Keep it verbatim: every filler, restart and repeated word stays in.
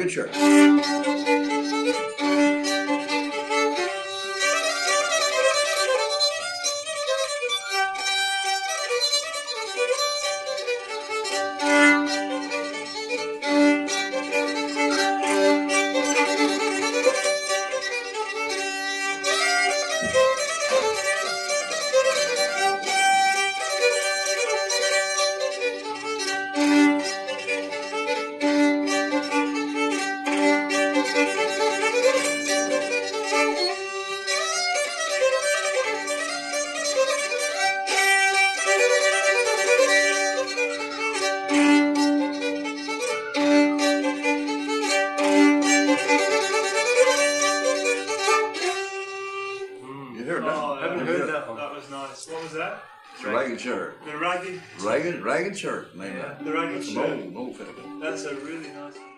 Ragged Shirt. You heard that? Oh, Haven't that, heard was, that? that, that was nice. What was that? Ragged Shirt. The Ragged. Ragged, Ragged Shirt. Name Yeah, that. the Ragged That's Shirt. an old, old film. That's a really nice.